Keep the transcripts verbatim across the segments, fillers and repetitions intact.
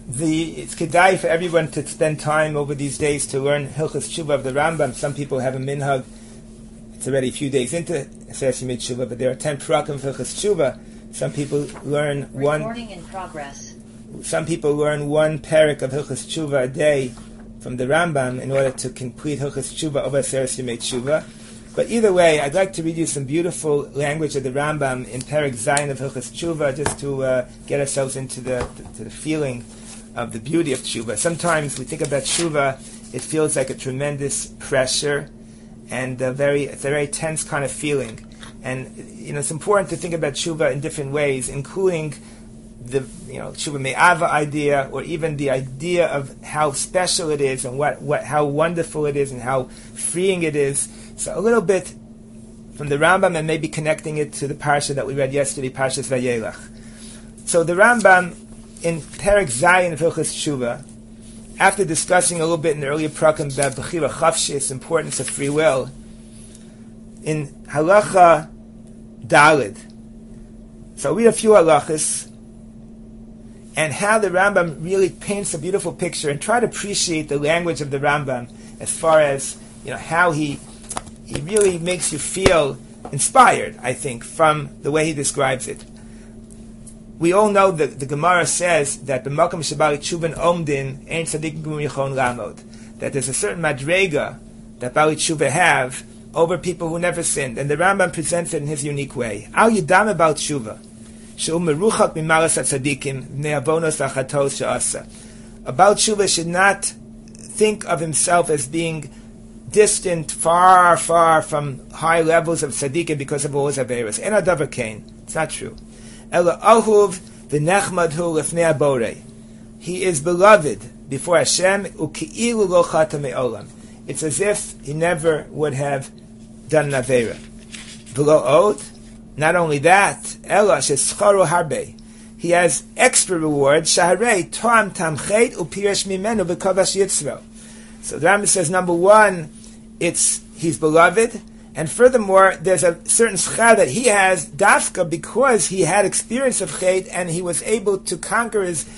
The, it's kedai for everyone to spend time over these days to learn Hilchos Tshuva of the Rambam. Some people have a minhag. It's already a few days into Seres Yemei Tshuva, but there are ten prakim of Hilchos Tshuva. Some people learn one. Recording in progress. Some people learn one parak of Hilchos Tshuva a day from the Rambam in order to complete Hilchos Tshuva over Seres Yemei Tshuva. But either way, I'd like to read you some beautiful language of the Rambam in Parak Zayin of Hilchos Tshuva, just to uh, get ourselves into the to the feeling of the beauty of Tshuva. Sometimes we think about Tshuva, it feels like a tremendous pressure and a very, it's a very tense kind of feeling. And you know, it's important to think about Tshuva in different ways, including the you know Tshuva Me'ava idea, or even the idea of how special it is and what, what how wonderful it is and how freeing it is. So a little bit from the Rambam and maybe connecting it to the parsha that we read yesterday, Parshas Vayelach. So the Rambam in Perek Zayin of Hilchos Tshuva, after discussing a little bit in the earlier prakim about Bechira Chavshis, importance of free will, in Halacha Daled, so I'll read a few halachas, and how the Rambam really paints a beautiful picture, and try to appreciate the language of the Rambam as far as you know how he he really makes you feel inspired, I think, from the way he describes it. We all know that the Gemara says that the Makom Shabali Tshuvan Omdin Ein Tzadikim Gemur Yichon Lamod, that there's a certain madrega that Bali Tshuva have over people who never sinned, and the Rambam presents it in his unique way. Al Yidam about Tshuva, She'u Meruchak Mimalas HaTzadikim Bnei Avonos Achatos She'asa. About Tshuva should not think of himself as being distant, far, far from high levels of tzaddikim because of all his averos. En adavar kain. It's not true. Ela ahuv v'nechmad hu lefnei aborei. He is beloved before Hashem, u'ki'ilu lo chata me'olam. It's as if he never would have done an avera. V'lo od, not only that, ela shescharo harbe. He has extra reward, shaharei toam tamchet u'piresh mimenu v'kavash yitzro. So the Rambam says, number one, it's he's beloved, and furthermore, there's a certain schar that he has dafka because he had experience of chet and he was able to conquer his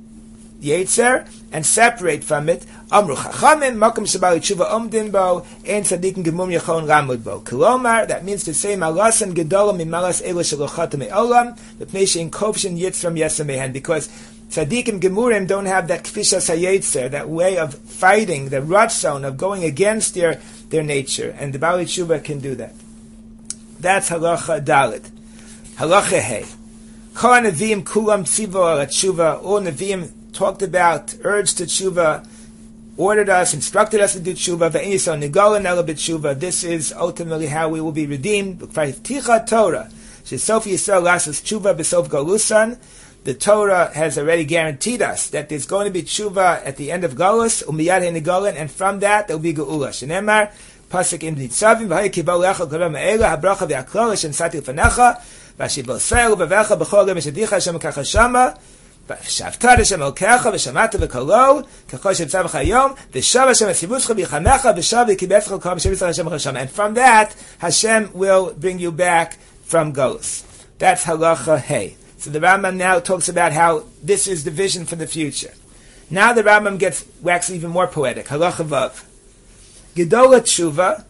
yetzer and separate from it. Amru chachamim makom shabali tshuva omdin bo ein tzadikim gemum yachon ramud bo. Kolomar, that means to say malas and gedolam mimalas elu shalochat me'olam v'pnei shein kovshin yitzram yesamehen, because tzadikim gemurim don't have that kfisha hayetzer, that way of fighting, the ratzon of going against their their nature, and the Bali Tshuva can do that. That's halacha dalet. Halacha hey. Kol neviim kulam tzivo al tshuva. All neviim talked about, urged to tshuva, ordered us, instructed us to do tshuva. Ve'iniso nigolan ela b'tshuva. This is ultimately how we will be redeemed. Ticha Torah. Shesof Yisrael lasses tshuva b'sof galusan. The Torah has already guaranteed us that there's going to be tshuva at the end of Galus, umiyad henigolan, and from that there will be geula. Shenemar, pasuk im nitzavim, v'hay kibol lecha k'ram ha'ela, ha'bracha v'aklol, shen sati l'fanecha, v'ashibol seil, v'vecha b'chol gem eshadicha, Hashem kacha shama, v'shavta Hashem elkecha, v'shamata v'kolo, k'chol shem tzavach hayom, v'shav Hashem esivuscha v'yichamecha, v'shav v'kibetcha l'kol v'shem yisrael Hashem chashama. And from that, Hashem will bring you back from Galus. That's halacha hey. So the Rambam now talks about how this is the vision for the future. Now the Rambam gets waxes even more poetic. Halacha vav. Gedola tshuva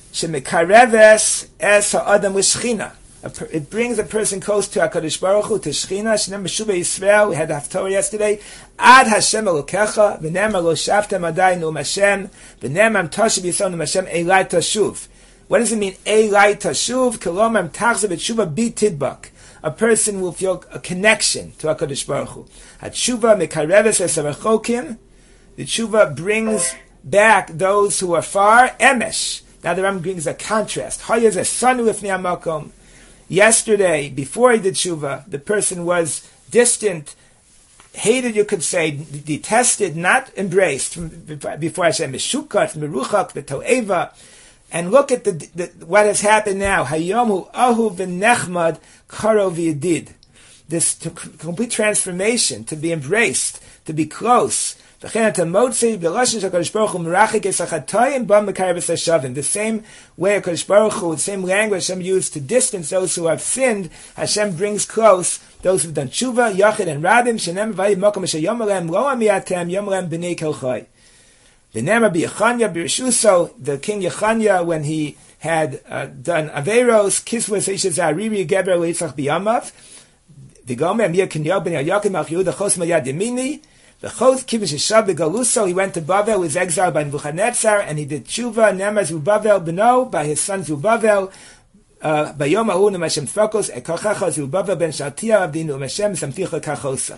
shemekareves es ha'adam l'shchina. It brings a person close to HaKadosh Baruch Hu, to Shchina. Shenem Meshuvah Yisrael. We had the Haftorah yesterday. Ad Hashem Elokecha v'nem lo shavtem adai nu'um Hashem v'nem am tashuv yisrael nu'um Hashem elai tashuv. What does it mean? Elai tashuv kelom am tachzav b'tshuva b'tidbak. A person will feel a connection to HaKadosh Baruch Hu. HaTshuva mekareves esarachokim. The tshuva brings back those who are far. Emesh. Now the Rambam brings a contrast. Hayaz esanu lifnei hamakom. Yesterday, before he did tshuva, the person was distant, hated, you could say, detested, not embraced before Hashem. Meshukat, meruchak, v'to'eva. And look at the, the what has happened now. Hayomu ahu v'nechmad karo v'yedid. this to complete transformation, to be embraced, to be close. The same way HaKadosh Baruch Hu, the same language Hashem used to distance those who have sinned, Hashem brings close those who have done tshuva, yachid, and rabim. Shenem v'ayim mokom asher yomelem lo amiyatem yomelem b'nei kelchai. The name of Yechanya Birshuso, the king Yechanya, when he had uh, done Averos, Kiswas Ishes Ariri Geber Leitzach Biyamav, the Gomer Mir Kinyo Ben Yakim Ach Yehuda Chos Mayad Yemini, the Chos Kivish Shab Begaluso, he went to Bavel, was exiled by Nebuchadnezzar, and he did Tshuva, Nemaz Zubavel Beno, by his son Zubavel, by Yom Ahu Nemashem Fokos, Ekochacha Zubavel Ben Shaltia Abdinu Meshem Samticha Kachosa.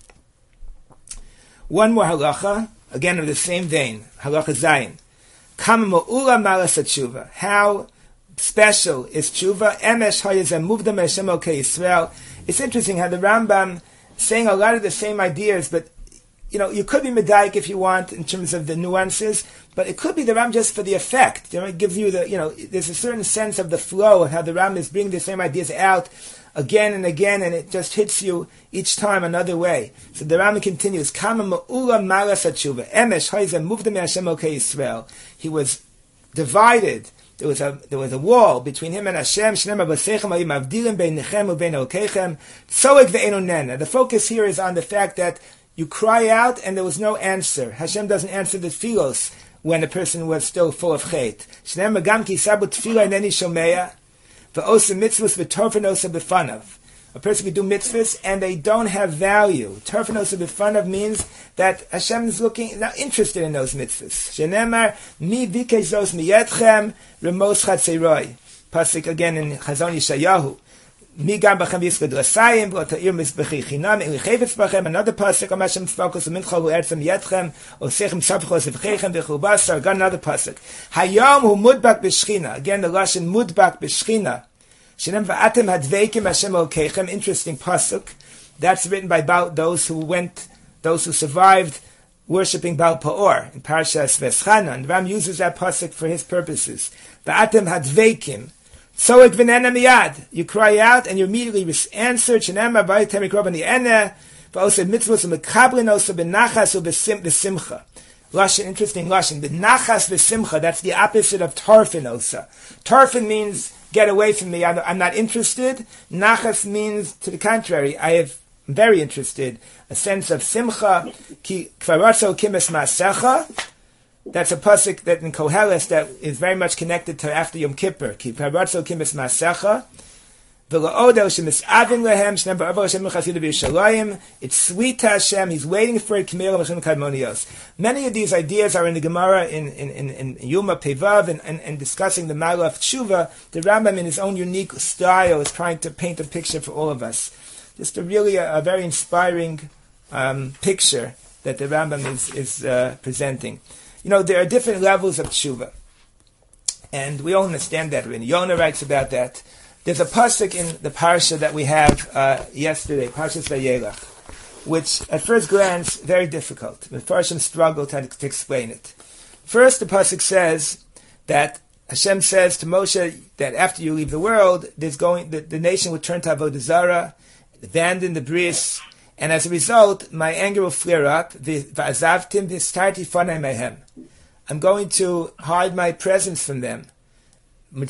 One more halacha, again of the same vein, halacha zayin. Kama mo'ula malas tshuva. How special is tshuva? Emesh hayazem muvdam Hashem Elokei Yisrael. It's interesting how the Rambam saying a lot of the same ideas, but you know, you could be medayik if you want in terms of the nuances, but it could be the Ram just for the effect. You know, it gives you the, you know, there's a certain sense of the flow of how the Ram is bringing the same ideas out again and again, and it just hits you each time another way. So the Rambam continues, Kama ma'ula malas tshuva, emesh hayzem muvdam Hashem Elokei Yisrael. He was divided. There was a there was a wall between him and Hashem. Shnei b'seichem ayim avdilim bein nechem ubein Elokeichem. Tzoek ve'enu nena. The focus here is on the fact that you cry out and there was no answer. Hashem doesn't answer the tefillos when a person was still full of chait. Shnei magam ki sabu tefillah ineni shomeya. A person can do mitzvahs and they don't have value. Torfanosa b'fanav means that Hashem is looking, not interested in those mitzvahs. Shenemar mi vikezos miyetchem remos chatzeroi. Pasuk again in Chazon Yeshayahu. Mi gam b'chem yiskod rasayim v'ota'ir mizbechi chinam ili chayvetz b'chem. Another pasuk on Hashem focus minchol u'ertzem yetchem osechem sapchos v'chechem v'chubasar. Got another pasuk. Hayom hu mudbak b'shchina. Again the Lashon mudbak b'shchina. Shenem va'atem hadveikim Hashem Elokeichem. Interesting pasuk. That's written by those who went, those who survived worshipping Baal Peor in Parashas Veschana. And Ram uses that pasuk for his purposes. Va'atem hadveikim. Tzoek v'nena miyad. You cry out and you immediately answer. Shenem va'atem mikrob ani ene. Va'oseh mitzvos u'mekablin oseh b'nachas u'b'simcha. Lashon, interesting lashon. B'nachas v'simcha. That's the opposite of tarfin osa. Tarfin means get away from me, I'm not interested. Nachas means, to the contrary, I am very interested. A sense of simcha. Ki kvaratzo kimes ma'asecha. That's a pasuk that in Koheles that is very much connected to after Yom Kippur. Ki kvaratzo kimes ma'asecha. It's sweet to Hashem. He's waiting for it. Many of these ideas are in the Gemara in, in, in, in Yuma Pevav and, and, and discussing the Ma'ala of Tshuva. The Rambam, in his own unique style, is trying to paint a picture for all of us. Just a really a, a very inspiring um, picture that the Rambam is, is uh, presenting. You know, there are different levels of Tshuva, and we all understand that. When Yonah writes about that. There's a pasuk in the parsha that we have uh, yesterday, Parshas Vayelach, which at first glance very difficult. The Parshim struggle to, to explain it. First, the pasuk says that Hashem says to Moshe that after you leave the world, there's going the, the nation will turn to Avodah Zarah, abandon the bris, and as a result, my anger will flare up. V'azavtim v'starti fanei mehem. I'm going to hide my presence from them. And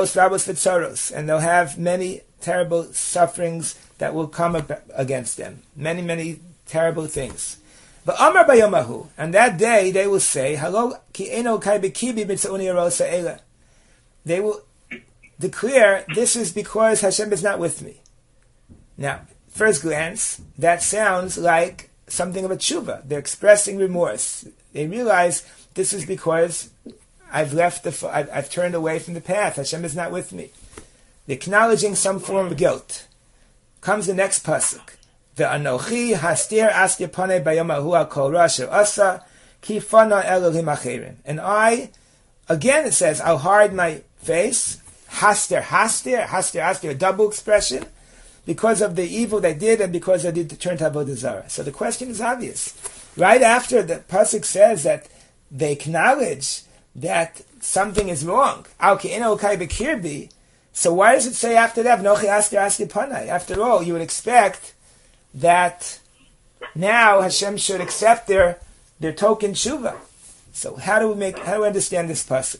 they'll have many terrible sufferings that will come up against them. Many, many terrible things. But Amar Bayomahu, and that day they will say, Hello, ki eno kai bekibi mitzauni arosa ela. They will declare, this is because Hashem is not with me. Now, first glance, that sounds like something of a tshuva. They're expressing remorse. They realize this is because I've left the, I've, I've turned away from the path. Hashem is not with me. They're acknowledging some form of guilt. Comes the next pasuk. Ve'anochi hastir astir panei bayomahu kol rasher asa ki fana Elohim acherim. And I, again it says, I'll hide my face. Hastir, hastir, hastir, hastir, a double expression, because of the evil they did and because they did turn to Avodah Zarah. So the question is obvious. Right after the pasuk says that they acknowledge that something is wrong. So why does it say after that, After all, you would expect that now Hashem should accept their their token tshuva. So how do we make? How do we understand this pasuk?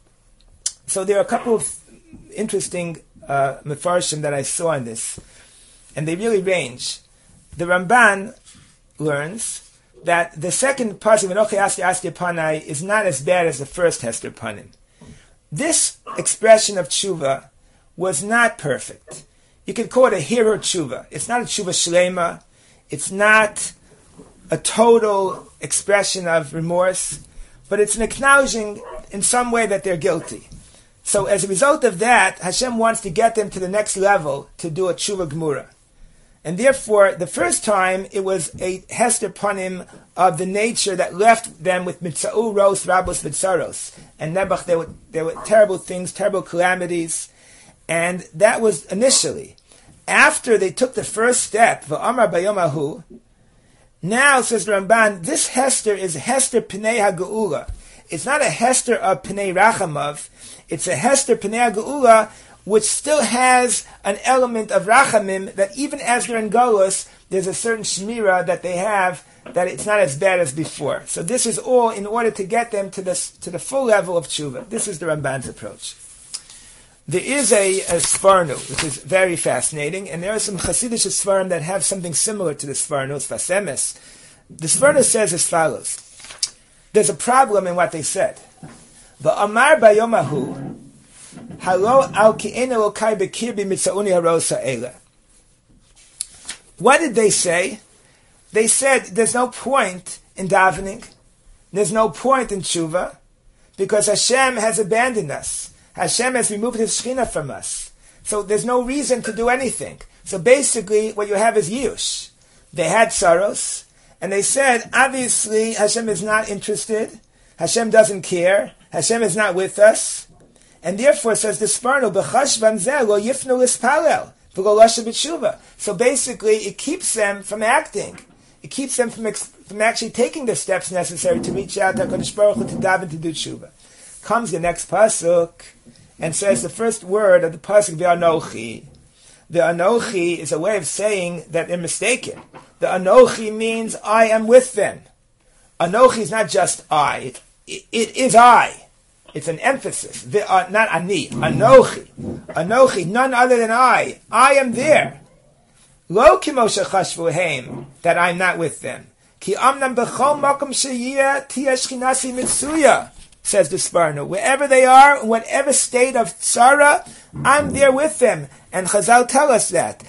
So there are a couple of interesting uh, mefarshim that I saw in this, and they really range. The Ramban learns that the second pasuk, V'nochi Asti Asti Panai, is not as bad as the first Hester Panim. This expression of tshuva was not perfect. You could call it a hero tshuva. It's not a tshuva shlema. It's not a total expression of remorse, but it's an acknowledging in some way that they're guilty. So as a result of that, Hashem wants to get them to the next level to do a tshuva gemura. And therefore, the first time, it was a hester panim of the nature that left them with mitzau ros rabos vitzaros. And Nebuch, there were, there were terrible things, terrible calamities. And that was initially. After they took the first step, v'amar bayomahu, now, says the Ramban, this hester is hester pnei ha'geula. It's not a hester of pnei rachamav. It's a hester pnei ha'geula, which still has an element of rachamim, that even as they're in Golus, there's a certain shmira that they have, that it's not as bad as before. So this is all in order to get them to the, to the full level of tshuva. This is the Ramban's approach. There is a, a Sfarnu, which is very fascinating, and there are some Hasidic Sfarim that have something similar to the Sfarnu, Sfasemes. The Sfarnu says as follows. There's a problem in what they said. V'amar bayomahu, halo al ki'enu lokai bekirbi mitzauni harosa ele. What did they say? They said there's no point in davening, there's no point in tshuva, because Hashem has abandoned us. Hashem has removed His Shekhinah from us. So there's no reason to do anything. So basically, what you have is Yush. They had Saros, and they said, obviously, Hashem is not interested. Hashem doesn't care. Hashem is not with us. And therefore, says the Sfarnu, B'chashvan zeh lo yifnu lispalel, v'lo lasha b'tshuva. So basically, it keeps them from acting. It keeps them from, ex- from actually taking the steps necessary to reach out to HaKadosh Baruch Hu, to daven, to do tshuva. Comes the next pasuk and says the first word of the pasuk, Ve'anochi. The Anochi is a way of saying that they're mistaken. The Anochi means I am with them. Anochi is not just I. It, it, it is I. It's an emphasis. The, uh, not ani. Anochi. Anochi, none other than I. I am there. Lo kimosha chashvu heim, that I'm not with them. Ki amnam b'chol makom sheyiyah tiyah shchinasi mitsuya. Says the Sfarnu, wherever they are, in whatever state of tzara, I'm there with them. And Chazal tell us that.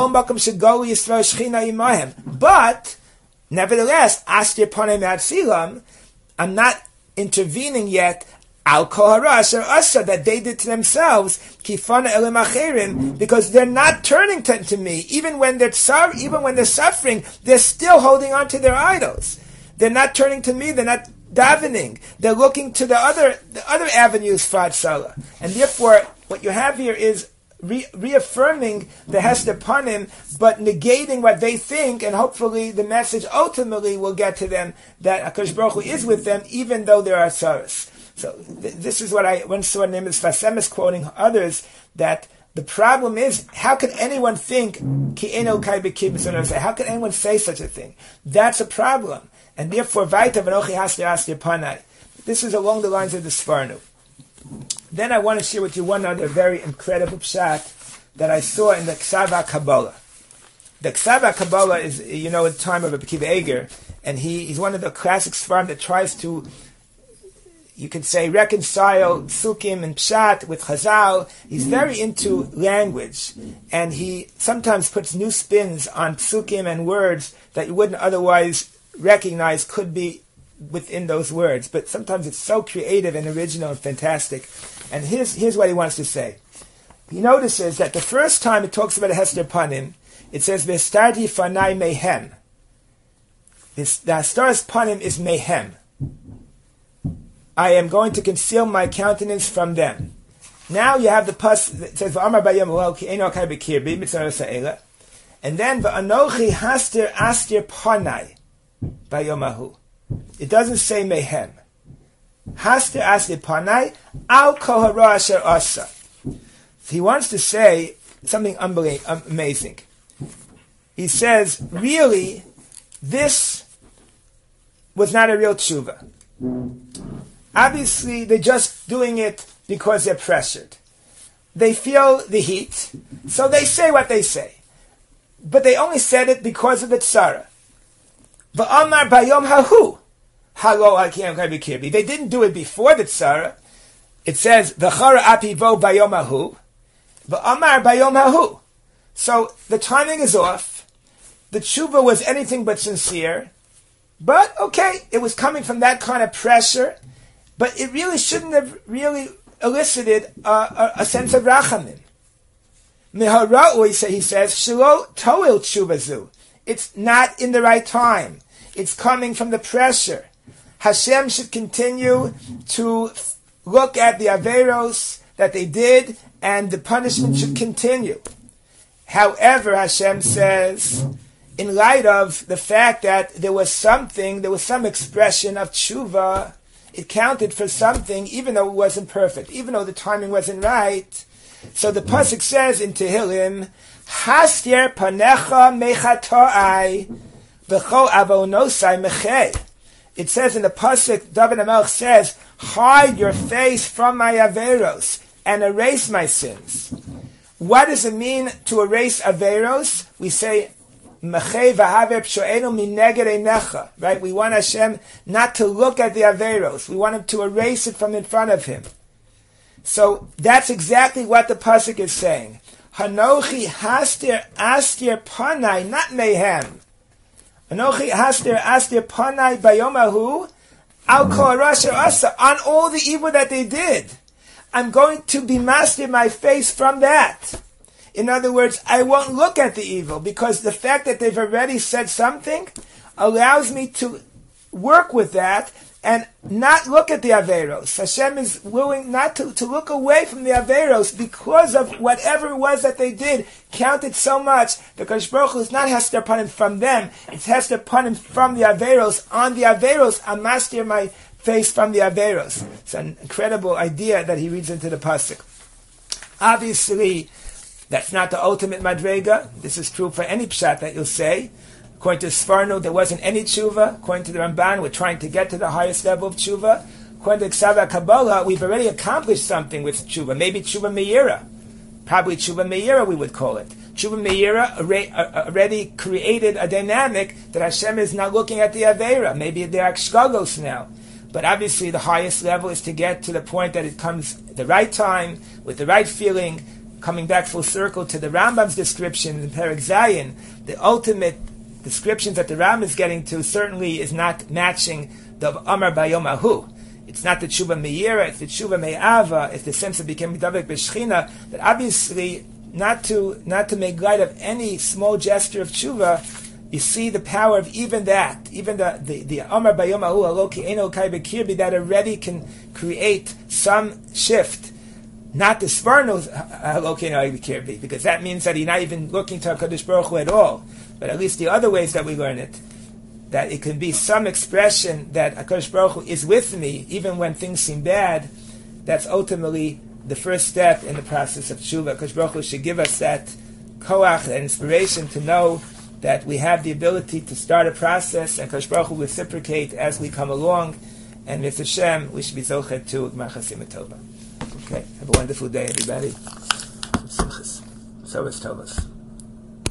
But, nevertheless, Astir Panem Atzilam, I'm not intervening yet, Al Kol Harash or Asa, that they did to themselves, Kifana Elim Acherim, because they're not turning to, to me. Even when they're tsar, even when they're suffering, they're still holding on to their idols. They're not turning to me, they're not davening. They're looking to the other the other avenues for Hatzalah. And therefore, what you have here is re- reaffirming the Hester Panim, but negating what they think, and hopefully the message ultimately will get to them that HaKadosh Baruch Hu is with them, even though there are sorrows. So th- this is what I once saw named as Fasemis quoting others, that the problem is, how could anyone think, Ki eno kai b'kibus, how could anyone say such a thing? That's a problem. And therefore, Vaita v'nochi hastir astir panai. This is along the lines of the Sfarnu. Then I want to share with you one other very incredible pshat that I saw in the Ksav HaKabbalah. The Ksav HaKabbalah is, you know, at the time of Rabbi Akiva Eiger, and he, he's one of the classic Sfarim that tries to, you could say, reconcile Sukkim and Pshat with Chazal. He's very into language, and he sometimes puts new spins on Sukkim and words that you wouldn't otherwise recognize could be within those words. But sometimes it's so creative and original and fantastic. And here's, here's what he wants to say. He notices that the first time it talks about a Hester Panim, it says, V'starti fanai mehem. This, the Hastaras Panim is mehem. I am going to conceal my countenance from them. Now you have the pas that says, V'amar bayom lo ki eno kai b'kirbi, mitzvah sa'ela. And then, V'anochi hastir astir panai. Bayomahu. It doesn't say mehem. Hastir astir panai al kol hara asher asa. He wants to say something unbelievable, amazing. he says, really, this was not a real tshuva. Obviously, they're just doing it because they're pressured. They feel the heat, so they say what they say. But they only said it because of the tzara. V'amar bayom hahu, halo al-kiyam kai b'kirbi. They didn't do it before the tzara. It says, v'chara apivo bayom hahu, v'amar bayom hahu. So the timing is off. The tshuva was anything but sincere. But, okay, it was coming from that kind of pressure. But it really shouldn't have really elicited a, a, a sense of rachamim. Mihara'u, he says, shelo toil tshuvazu. It's not in the right time. It's coming from the pressure. Hashem should continue to look at the averos that they did, and the punishment should continue. However, Hashem says, in light of the fact that there was something, there was some expression of tshuva, it counted for something, even though it wasn't perfect, even though the timing wasn't right. So the pasuk says in Tehillim, Hastir panecha mechatoai v'cho avonosai mechei. It says in the pasuk, David HaMelech says, hide your face from my averos and erase my sins. What does it mean to erase averos? We say, right? We want Hashem not to look at the averos. We want Him to erase it from in front of Him. So that's exactly what the pasuk is saying. Hanochi hastir astir panai, not mehem. Hanochi hastir astir panai bayomahu al kol rasha asa, on all the evil that they did. I'm going to be master my face from that. In other words, I won't look at the evil, because the fact that they've already said something allows me to work with that and not look at the averos. Hashem is willing not to, to look away from the averos because of whatever it was that they did counted so much. Because Baruch Hu is not hester panim from them, it's hester panim from the averos. On the averos, I master my face from the averos. It's an incredible idea that he reads into the pasuk. Obviously, that's not the ultimate madrega. This is true for any pshat that you'll say. According to Sfarno, there wasn't any tshuva. According to the Ramban, we're trying to get to the highest level of tshuva. According to Ksava Kabbalah, we've already accomplished something with tshuva. Maybe tshuva meira. Probably tshuva meira we would call it. Tshuva meira already created a dynamic that Hashem is not looking at the avera. Maybe they're shkagos now. But obviously the highest level is to get to the point that it comes at the right time, with the right feeling, coming back full circle to the Rambam's description in Perek Zayin. The ultimate descriptions that the Rambam is getting to certainly is not matching the Amar Bayom Ahu. It's not the Tshuva Meira, it's the Tshuva Me'ava, it's the sense of becoming Davek B'Shechina, that obviously, not to not to make light of any small gesture of Tshuva, you see the power of even that, even the the, the Amar Bayom Ahu, Aloki Eno Kai B'Kirbi, that already can create some shift. Not the Sparnos Aloki Eno Kai B'Kirbi, because that means that he's not even looking to HaKadosh Baruch Hu at all. But at least the other ways that we learn it, that it can be some expression that HaKadosh Baruch Hu is with me, even when things seem bad. That's ultimately the first step in the process of tshuva. HaKadosh Baruch Hu should give us that koach, that inspiration to know that we have the ability to start a process, and HaKadosh Baruch Hu will reciprocate as we come along. And with Hashem, we should be zochet to Gmar Chasim Tova. Okay, have a wonderful day, everybody. So is Tovas.